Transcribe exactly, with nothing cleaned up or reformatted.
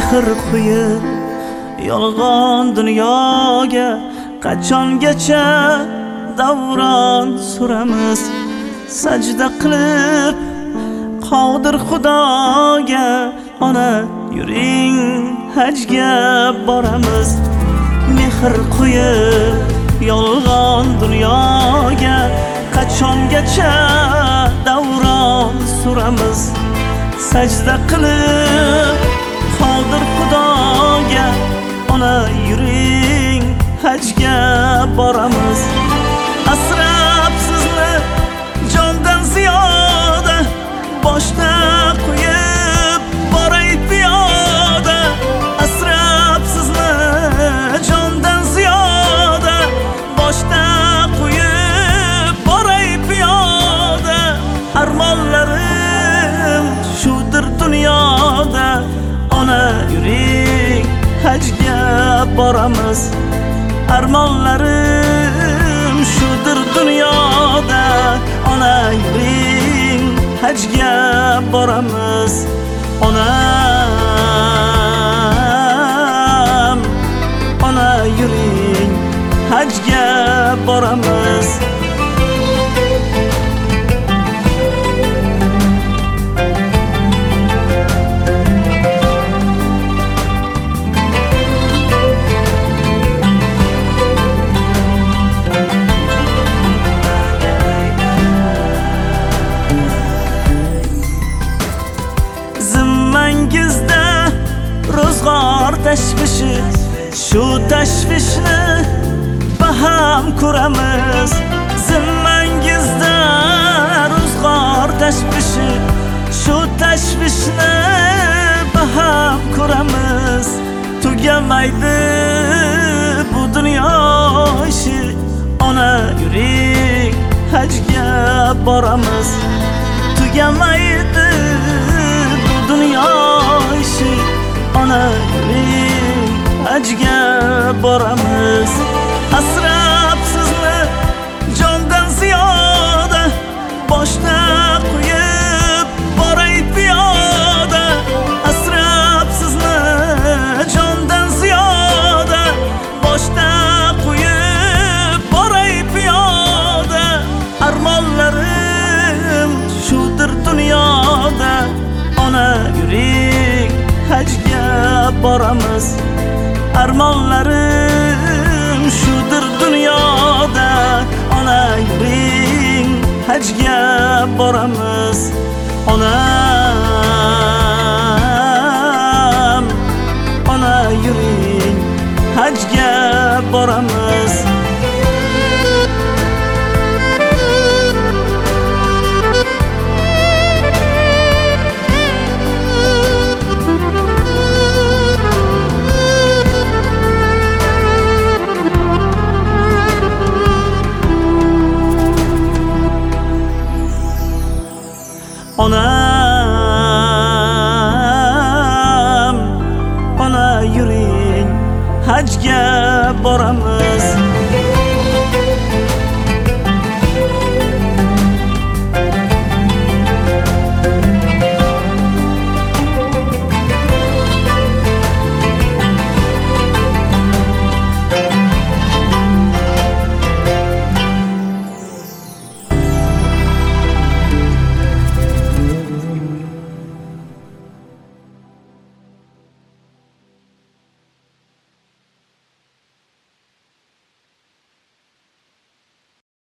mehr qo'yib yolg'on dunyoga qachongacha davron suramiz. Sajda qilib qodir Xudoga ona yuring hajga boramiz. Mehr qo'yib yolg'on dunyoga qachongacha davron suramiz. Sajda qilib qodir Xudoga ona yuring hajga boramiz. Asrab sizni jondan ziyoda boshda qo'yib boray piyoda. Asrab sizni jondan ziyoda boshda qo'yib boray piyoda. Armonlarim shudir dunyoda ona yuring hajga boramiz. Armonlarim shudir dunyoda ona yuring hajga boramiz. Onam ona yuring hajga boramiz. Zimmangizda ro'zg'or tashvishi, shu tashvishni baham ko'ramiz. Zimmangizda ro'zg'or tashvishi, shu tashvishni baham ko'ramiz. Tugamaydi bu dunyo ishi, ona yuring hajga boramiz. Tugamaydi dunyo ishi, ona yuring hajga boramiz. Asrab sizni jondan ziyoda boshda qo'yib boray piyoda. Asrab sizni jondan ziyoda boshda qo'yib boray piyoda. Armonlarim shudir dunyoda ona yuring hajga boramiz. Armonlarim shudir dunyoda ona yuring hajga boramiz. Onam ona yuring hajga boramiz. Onam ona yuring hajga boramiz.